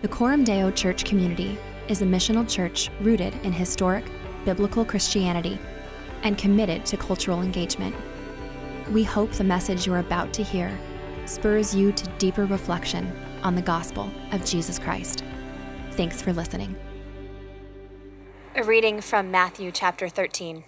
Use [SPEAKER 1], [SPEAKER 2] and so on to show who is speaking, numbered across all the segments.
[SPEAKER 1] The Coram Deo Church community is a missional church rooted in historic, biblical Christianity and committed to cultural engagement. We hope the message you're about to hear spurs you to deeper reflection on the gospel of Jesus Christ. Thanks for listening.
[SPEAKER 2] A reading from Matthew chapter 13.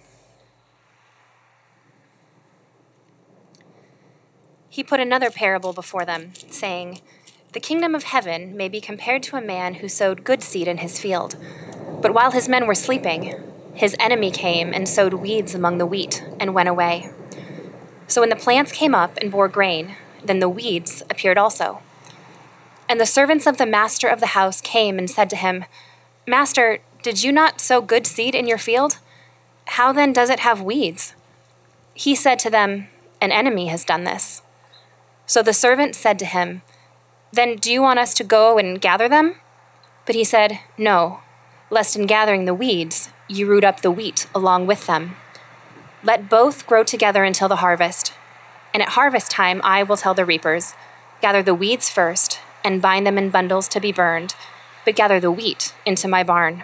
[SPEAKER 2] He put another parable before them, saying, "The kingdom of heaven may be compared to a man who sowed good seed in his field. But while his men were sleeping, his enemy came and sowed weeds among the wheat and went away. So when the plants came up and bore grain, then the weeds appeared also. And the servants of the master of the house came and said to him, 'Master, did you not sow good seed in your field? How then does it have weeds?' He said to them, 'An enemy has done this.' So the servant said to him, 'Then do you want us to go and gather them?' But he said, 'No, lest in gathering the weeds, you root up the wheat along with them. Let both grow together until the harvest. And at harvest time I will tell the reapers, gather the weeds first and bind them in bundles to be burned, but gather the wheat into my barn.'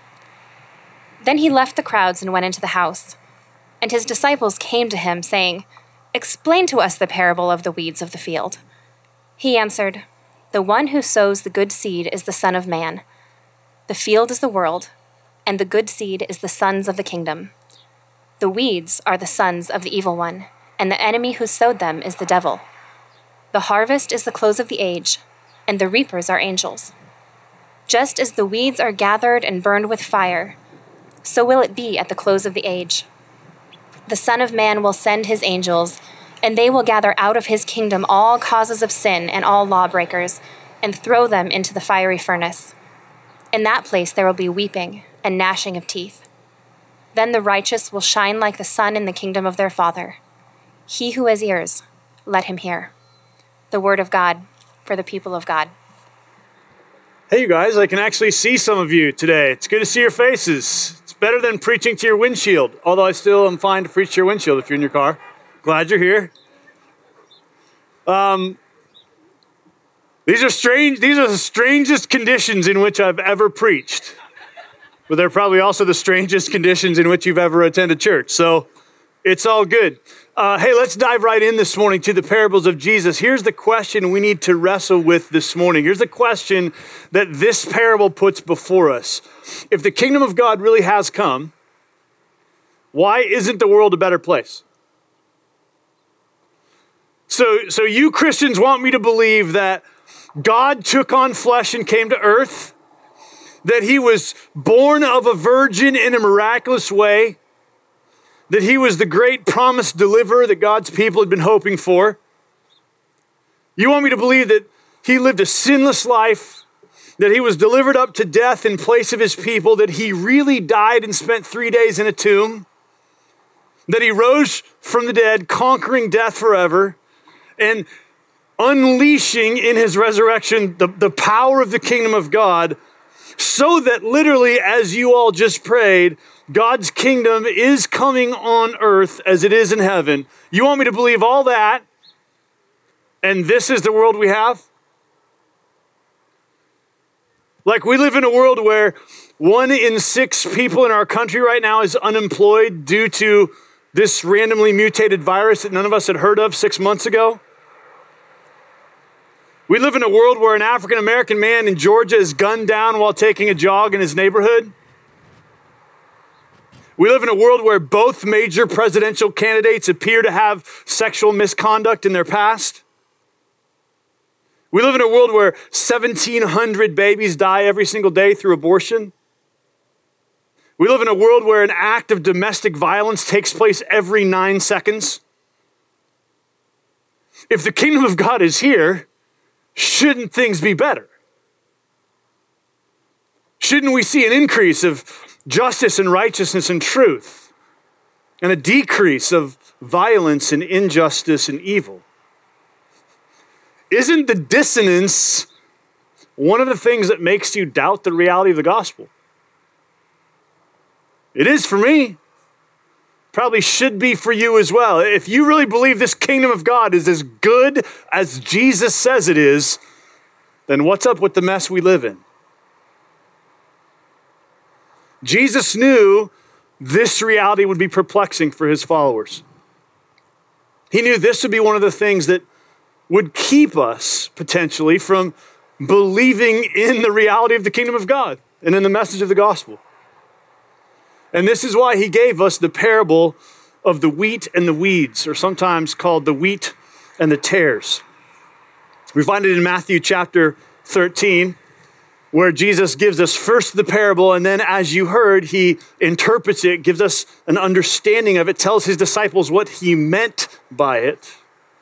[SPEAKER 2] Then he left the crowds and went into the house. And his disciples came to him, saying, 'Explain to us the parable of the weeds of the field.' He answered, 'The one who sows the good seed is the Son of Man. The field is the world, and the good seed is the sons of the kingdom. The weeds are the sons of the evil one, and the enemy who sowed them is the devil. The harvest is the close of the age, and the reapers are angels. Just as the weeds are gathered and burned with fire, so will it be at the close of the age. The Son of Man will send his angels, and they will gather out of his kingdom all causes of sin and all lawbreakers, and throw them into the fiery furnace. In that place there will be weeping and gnashing of teeth. Then the righteous will shine like the sun in the kingdom of their Father. He who has ears, let him hear." The word of God for the people of God.
[SPEAKER 3] Hey, you guys, I can actually see some of you today. It's good to see your faces. It's better than preaching to your windshield, although I still am fine to preach to your windshield if you're in your car. Glad you're here. These are strange. These are the strangest conditions in which I've ever preached. But they're probably also the strangest conditions in which you've ever attended church. So it's all good. Hey, let's dive right in this morning to the parables of Jesus. Here's the question we need to wrestle with this morning. Here's the question that this parable puts before us. If the kingdom of God really has come, why isn't the world a better place? So you Christians want me to believe that God took on flesh and came to earth, that he was born of a virgin in a miraculous way, that he was the great promised deliverer that God's people had been hoping for. You want me to believe that he lived a sinless life, that he was delivered up to death in place of his people, that he really died and spent 3 days in a tomb, that he rose from the dead, conquering death forever, and unleashing in his resurrection the power of the kingdom of God, so that literally, as you all just prayed, God's kingdom is coming on earth as it is in heaven. You want me to believe all that, and this is the world we have? Like, we live in a world where 1 in 6 people in our country right now is unemployed due to this randomly mutated virus that none of us had heard of 6 months ago. We live in a world where an African-American man in Georgia is gunned down while taking a jog in his neighborhood. We live in a world where both major presidential candidates appear to have sexual misconduct in their past. We live in a world where 1,700 babies die every single day through abortion. We live in a world where an act of domestic violence takes place every 9 seconds. If the kingdom of God is here, shouldn't things be better? Shouldn't we see an increase of justice and righteousness and truth, and a decrease of violence and injustice and evil? Isn't the dissonance one of the things that makes you doubt the reality of the gospel? It is for me. Probably should be for you as well. If you really believe this kingdom of God is as good as Jesus says it is, then what's up with the mess we live in? Jesus knew this reality would be perplexing for his followers. He knew this would be one of the things that would keep us potentially from believing in the reality of the kingdom of God and in the message of the gospel. And this is why he gave us the parable of the wheat and the weeds, or sometimes called the wheat and the tares. We find it in Matthew chapter 13, where Jesus gives us first the parable, and then, as you heard, he interprets it, gives us an understanding of it, tells his disciples what he meant by it.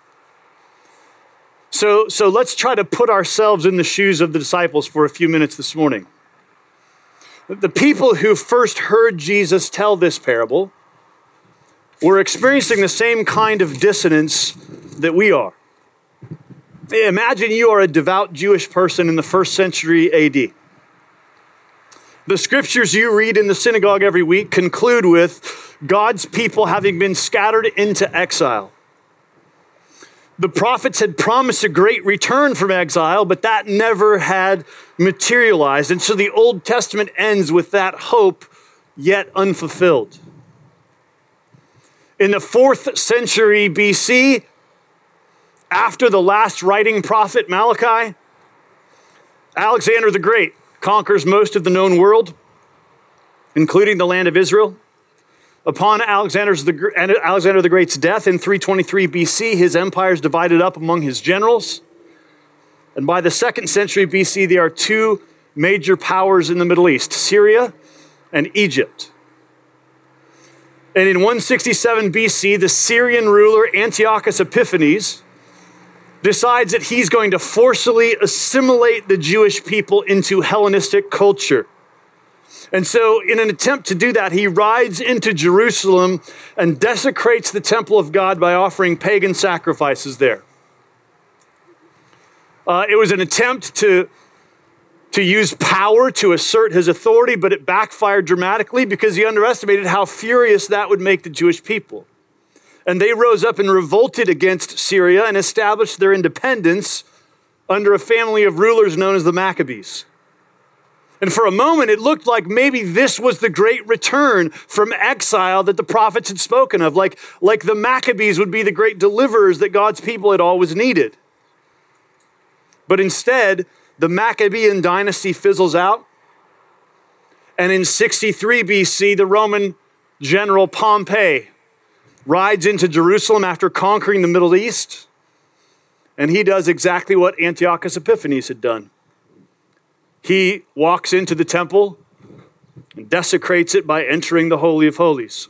[SPEAKER 3] So let's try to put ourselves in the shoes of the disciples for a few minutes this morning. The people who first heard Jesus tell this parable were experiencing the same kind of dissonance that we are. Imagine you are a devout Jewish person in the first century AD. The scriptures you read in the synagogue every week conclude with God's people having been scattered into exile. The prophets had promised a great return from exile, but that never had materialized. And so the Old Testament ends with that hope yet unfulfilled. In the 4th century BC, after the last writing prophet Malachi, Alexander the Great conquers most of the known world, including the land of Israel. Upon Alexander the Great's death in 323 BC, his empire is divided up among his generals. And by the 2nd century BC, there are two major powers in the Middle East, Syria and Egypt. And in 167 BC, the Syrian ruler Antiochus Epiphanes decides that he's going to forcibly assimilate the Jewish people into Hellenistic culture. And so in an attempt to do that, he rides into Jerusalem and desecrates the temple of God by offering pagan sacrifices there. It was an attempt to use power to assert his authority, but it backfired dramatically because he underestimated how furious that would make the Jewish people. And they rose up and revolted against Syria and established their independence under a family of rulers known as the Maccabees. And for a moment, it looked like maybe this was the great return from exile that the prophets had spoken of, like the Maccabees would be the great deliverers that God's people had always needed. But instead, the Maccabean dynasty fizzles out. And in 63 BC, the Roman general Pompey rides into Jerusalem after conquering the Middle East, and he does exactly what Antiochus Epiphanes had done. He walks into the temple and desecrates it by entering the Holy of Holies.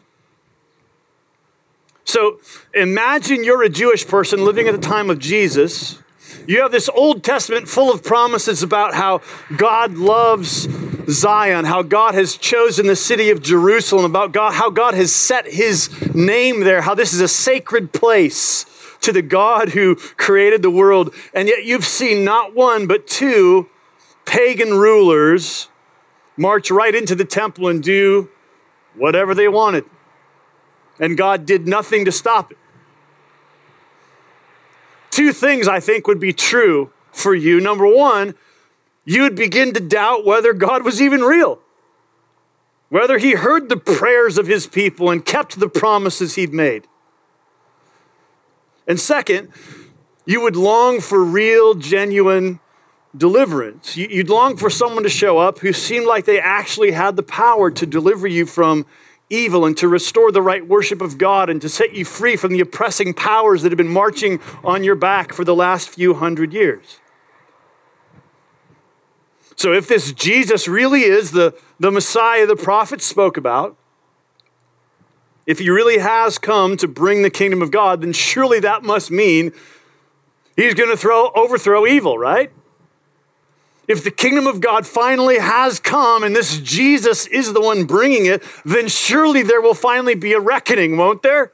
[SPEAKER 3] So imagine you're a Jewish person living at the time of Jesus. You have this Old Testament full of promises about how God loves Zion, how God has chosen the city of Jerusalem, about God, how God has set his name there, how this is a sacred place to the God who created the world. And yet you've seen not one, but two pagan rulers march right into the temple and do whatever they wanted. And God did nothing to stop it. Two things I think would be true for you. Number one, you would begin to doubt whether God was even real, whether he heard the prayers of his people and kept the promises he'd made. And second, you would long for real, genuine deliverance. You'd long for someone to show up who seemed like they actually had the power to deliver you from evil and to restore the right worship of God and to set you free from the oppressing powers that have been marching on your back for the last few hundred years. So if this Jesus really is the Messiah the prophets spoke about, if he really has come to bring the kingdom of God, then surely that must mean he's going to overthrow evil, right? If the kingdom of God finally has come and this Jesus is the one bringing it, then surely there will finally be a reckoning, won't there?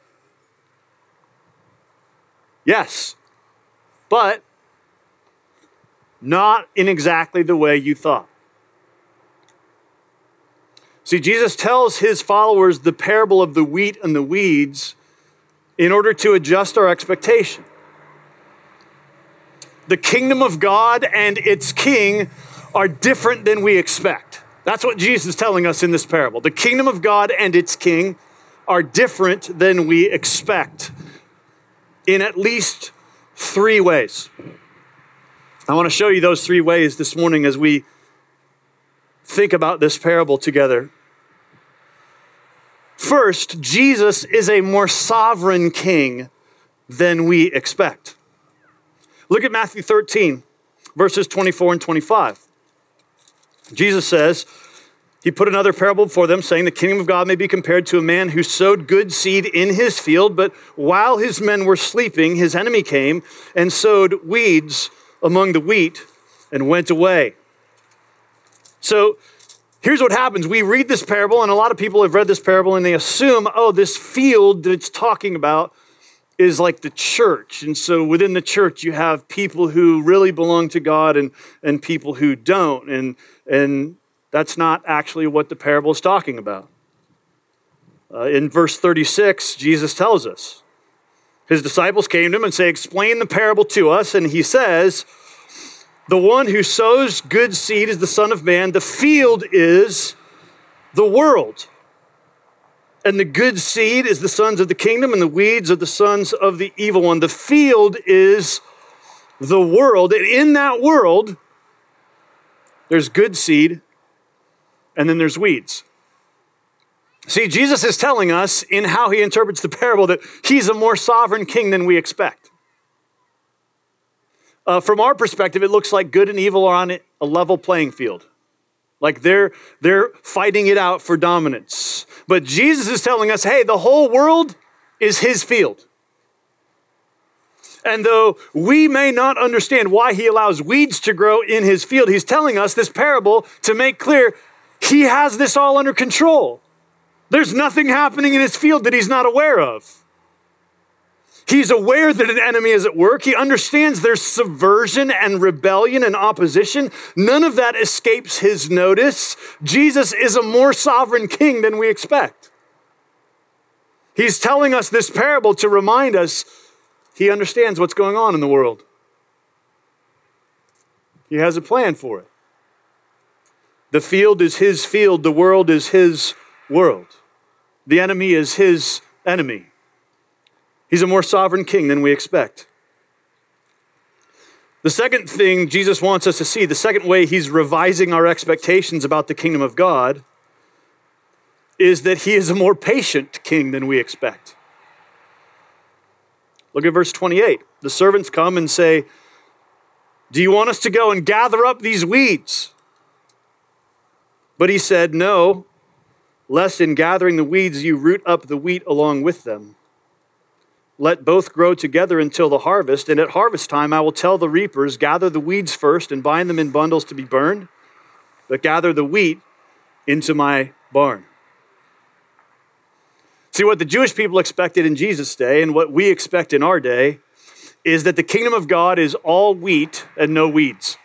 [SPEAKER 3] Yes, but not in exactly the way you thought. See, Jesus tells his followers the parable of the wheat and the weeds in order to adjust our expectation. the kingdom of God and its king are different than we expect. That's what Jesus is telling us in this parable. The kingdom of God and its king are different than we expect in at least 3 ways. I want to show you those 3 ways this morning as we think about this parable together. First, Jesus is a more sovereign king than we expect. Look at Matthew 13, verses 24 and 25. Jesus says, he put another parable before them, saying, the kingdom of God may be compared to a man who sowed good seed in his field, but while his men were sleeping, his enemy came and sowed weeds among the wheat and went away. So here's what happens. We read this parable, and a lot of people have read this parable, and they assume, oh, this field that it's talking about is like the church. And so within the church, you have people who really belong to God and people who don't. And that's not actually what the parable is talking about. In verse 36, Jesus tells us, his disciples came to him and say, explain the parable to us. And he says, the one who sows good seed is the Son of Man. The field is the world. And the good seed is the sons of the kingdom, and the weeds are the sons of the evil one. The field is the world. And in that world, there's good seed, and then there's weeds. See, Jesus is telling us in how he interprets the parable that he's a more sovereign king than we expect. From our perspective, it looks like good and evil are on a level playing field. Like they're fighting it out for dominance. But Jesus is telling us, hey, the whole world is his field. And though we may not understand why he allows weeds to grow in his field, he's telling us this parable to make clear he has this all under control. There's nothing happening in his field that he's not aware of. He's aware that an enemy is at work. He understands there's subversion and rebellion and opposition. None of that escapes his notice. Jesus is a more sovereign king than we expect. He's telling us this parable to remind us he understands what's going on in the world. He has a plan for it. The field is his field. The world is his world. The enemy is his enemy. He's a more sovereign king than we expect. The second thing Jesus wants us to see, the second way he's revising our expectations about the kingdom of God, is that he is a more patient king than we expect. Look at verse 28. The servants come and say, do you want us to go and gather up these weeds? But he said, no, lest in gathering the weeds you root up the wheat along with them. Let both grow together until the harvest, and at harvest time I will tell the reapers, gather the weeds first and bind them in bundles to be burned, but gather the wheat into my barn. See, what the Jewish people expected in Jesus' day and what we expect in our day is that the kingdom of God is all wheat and no weeds.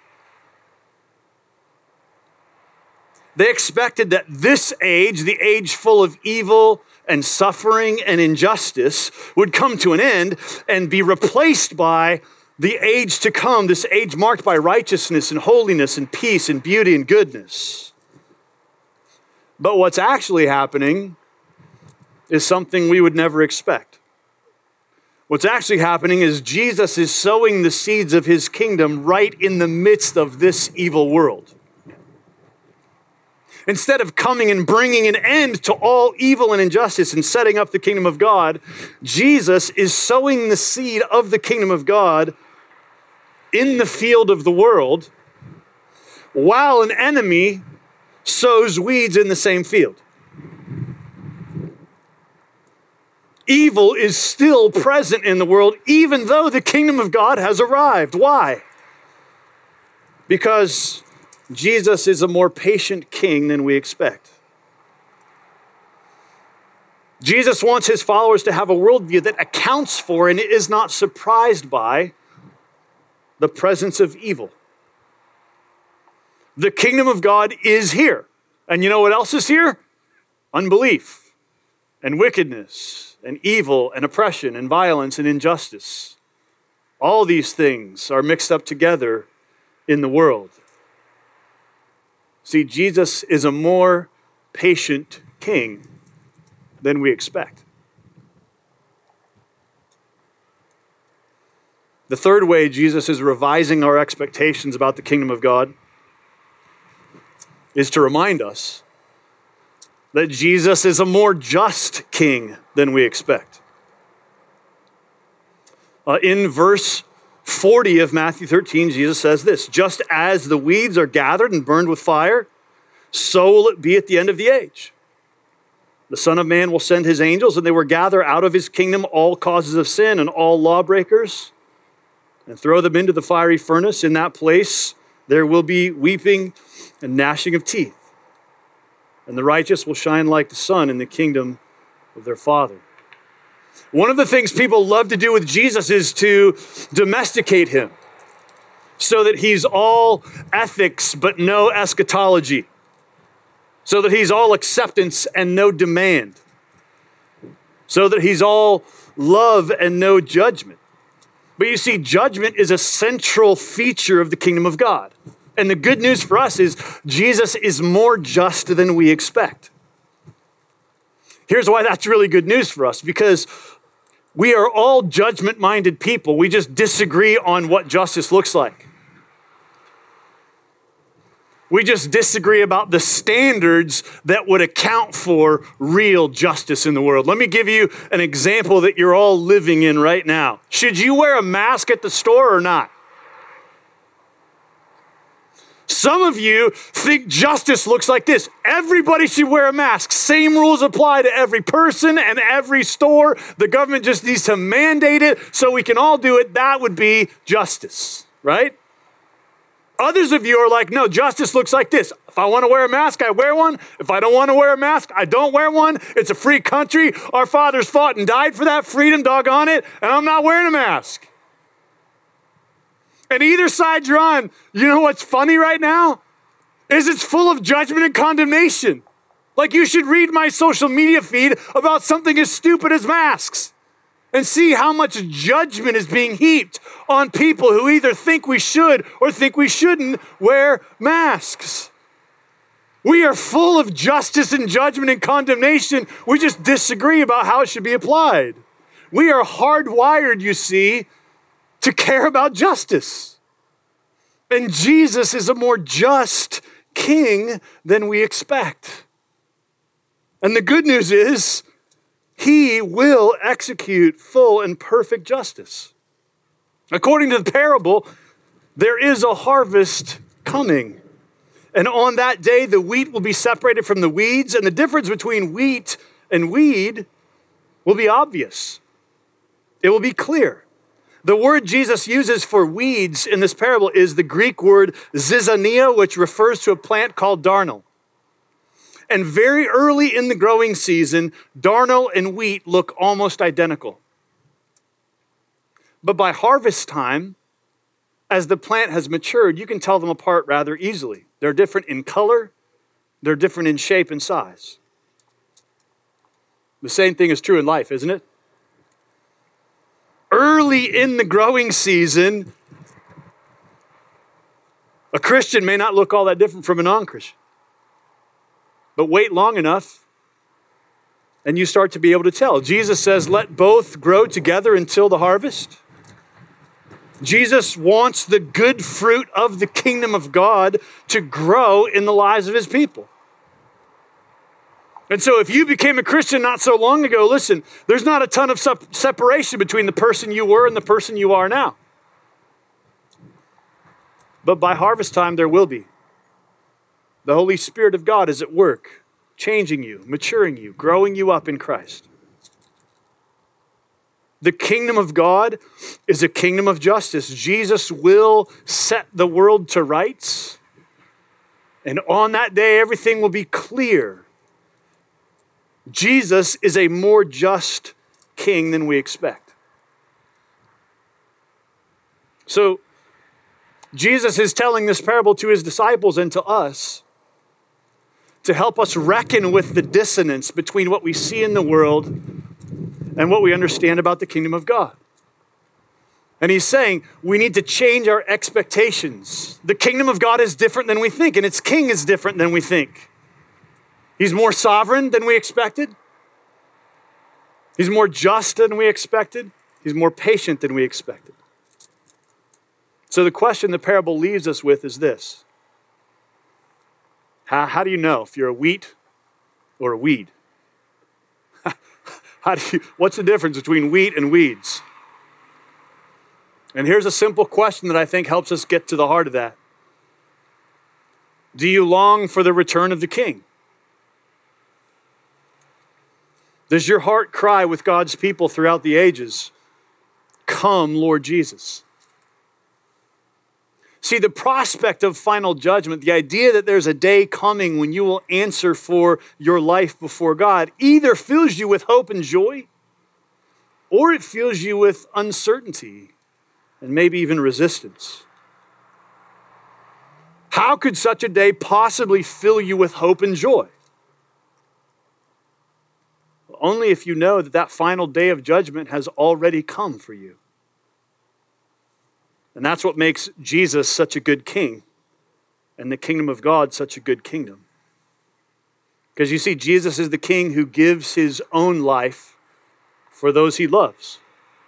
[SPEAKER 3] They expected that this age, the age full of evil and suffering and injustice, would come to an end and be replaced by the age to come, this age marked by righteousness and holiness and peace and beauty and goodness. But what's actually happening is something we would never expect. What's actually happening is Jesus is sowing the seeds of his kingdom right in the midst of this evil world. Instead of coming and bringing an end to all evil and injustice and setting up the kingdom of God, Jesus is sowing the seed of the kingdom of God in the field of the world, while an enemy sows weeds in the same field. Evil is still present in the world, even though the kingdom of God has arrived. Why? Because Jesus is a more patient king than we expect. Jesus wants his followers to have a worldview that accounts for and is not surprised by the presence of evil. The kingdom of God is here. And you know what else is here? Unbelief and wickedness and evil and oppression and violence and injustice. All these things are mixed up together in the world. See, Jesus is a more patient king than we expect. The third way Jesus is revising our expectations about the kingdom of God is to remind us that Jesus is a more just king than we expect. In verse 40 of Matthew 13, Jesus says this, "Just as the weeds are gathered and burned with fire, so will it be at the end of the age. The Son of Man will send his angels, and they will gather out of his kingdom all causes of sin and all lawbreakers, and throw them into the fiery furnace. In that place there will be weeping and gnashing of teeth. And the righteous will shine like the sun in the kingdom of their Father." One of the things people love to do with Jesus is to domesticate him so that he's all ethics but no eschatology, so that he's all acceptance and no demand, so that he's all love and no judgment. But you see, judgment is a central feature of the kingdom of God. And the good news for us is Jesus is more just than we expect. Here's why that's really good news for us, because we are all judgment-minded people. We just disagree on what justice looks like. We just disagree about the standards that would account for real justice in the world. Let me give you an example that you're all living in right now. Should you wear a mask at the store or not? Some of you think justice looks like this. Everybody should wear a mask. Same rules apply to every person and every store. The government just needs to mandate it so we can all do it. That would be justice, right? Others of you are like, no, justice looks like this. If I want to wear a mask, I wear one. If I don't want to wear a mask, I don't wear one. It's a free country. Our fathers fought and died for that freedom, doggone it, and I'm not wearing a mask. And either side you're on, you know what's funny right now? Is it's full of judgment and condemnation. Like you should read my social media feed about something as stupid as masks and see how much judgment is being heaped on people who either think we should or think we shouldn't wear masks. We are full of justice and judgment and condemnation. We just disagree about how it should be applied. We are hardwired, you see, to care about justice. And Jesus is a more just king than we expect. And the good news is, he will execute full and perfect justice. According to the parable, there is a harvest coming. And on that day, the wheat will be separated from the weeds, and the difference between wheat and weed will be obvious. It will be clear. The word Jesus uses for weeds in this parable is the Greek word zizania, which refers to a plant called darnel. And very early in the growing season, darnel and wheat look almost identical. But by harvest time, as the plant has matured, you can tell them apart rather easily. They're different in color, they're different in shape and size. The same thing is true in life, isn't it? Early in the growing season, a Christian may not look all that different from a non-Christian. But wait long enough, and you start to be able to tell. Jesus says, let both grow together until the harvest. Jesus wants the good fruit of the kingdom of God to grow in the lives of his people. And so if you became a Christian not so long ago, listen, there's not a ton of separation between the person you were and the person you are now. But by harvest time, there will be. The Holy Spirit of God is at work, changing you, maturing you, growing you up in Christ. The kingdom of God is a kingdom of justice. Jesus will set the world to rights. And on that day, everything will be clear. Jesus is a more just king than we expect. So, Jesus is telling this parable to his disciples and to us to help us reckon with the dissonance between what we see in the world and what we understand about the kingdom of God. And he's saying we need to change our expectations. The kingdom of God is different than we think, and its king is different than we think. He's more sovereign than we expected. He's more just than we expected. He's more patient than we expected. So the question the parable leaves us with is this. How do you know if you're a wheat or a weed? What's the difference between wheat and weeds? And here's a simple question that I think helps us get to the heart of that. Do you long for the return of the King? Does your heart cry with God's people throughout the ages, "Come, Lord Jesus"? See, the prospect of final judgment, the idea that there's a day coming when you will answer for your life before God, either fills you with hope and joy, or it fills you with uncertainty and maybe even resistance. How could such a day possibly fill you with hope and joy? Only if you know that that final day of judgment has already come for you. And that's what makes Jesus such a good king and the kingdom of God such a good kingdom. Because you see, Jesus is the king who gives his own life for those he loves.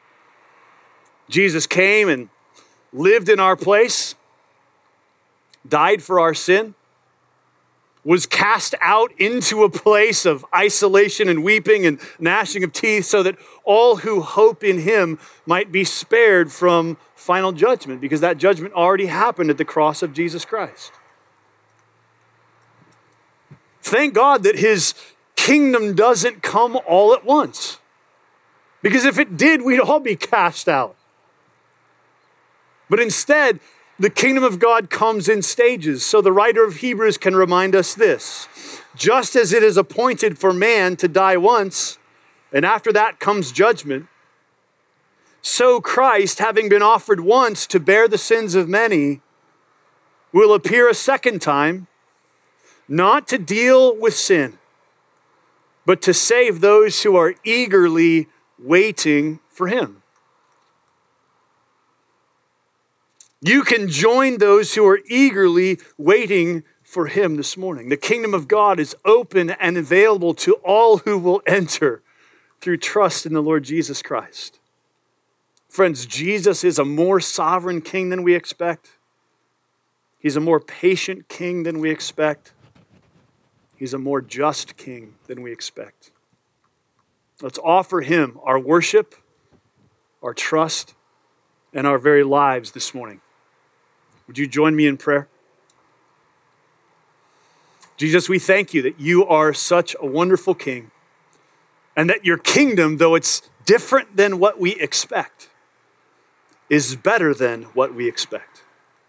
[SPEAKER 3] Jesus came and lived in our place, died for our sin, was cast out into a place of isolation and weeping and gnashing of teeth so that all who hope in him might be spared from final judgment, because that judgment already happened at the cross of Jesus Christ. Thank God that his kingdom doesn't come all at once, because if it did, we'd all be cast out. But instead, the kingdom of God comes in stages. So the writer of Hebrews can remind us this: just as it is appointed for man to die once, and after that comes judgment, so Christ, having been offered once to bear the sins of many, will appear a second time, not to deal with sin, but to save those who are eagerly waiting for him. You can join those who are eagerly waiting for him this morning. The kingdom of God is open and available to all who will enter through trust in the Lord Jesus Christ. Friends, Jesus is a more sovereign king than we expect. He's a more patient king than we expect. He's a more just king than we expect. Let's offer him our worship, our trust, and our very lives this morning. Would you join me in prayer? Jesus, we thank you that you are such a wonderful king, and that your kingdom, though it's different than what we expect, is better than what we expect.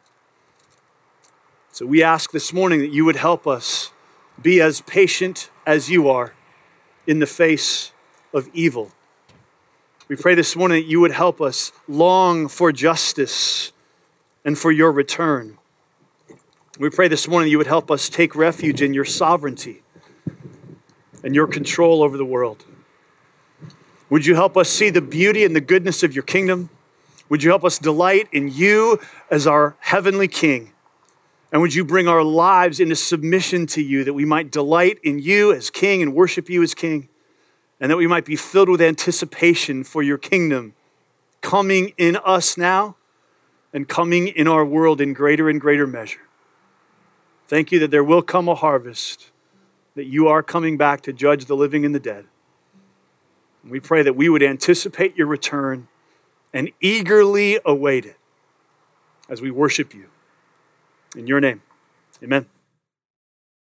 [SPEAKER 3] So we ask this morning that you would help us be as patient as you are in the face of evil. We pray this morning that you would help us long for justice and for your return. We pray this morning that you would help us take refuge in your sovereignty and your control over the world. Would you help us see the beauty and the goodness of your kingdom? Would you help us delight in you as our heavenly King? And would you bring our lives into submission to you, that we might delight in you as King and worship you as King, and that we might be filled with anticipation for your kingdom coming in us now and coming in our world in greater and greater measure. Thank you that there will come a harvest, that you are coming back to judge the living and the dead. And we pray that we would anticipate your return and eagerly await it as we worship you. In your name, amen.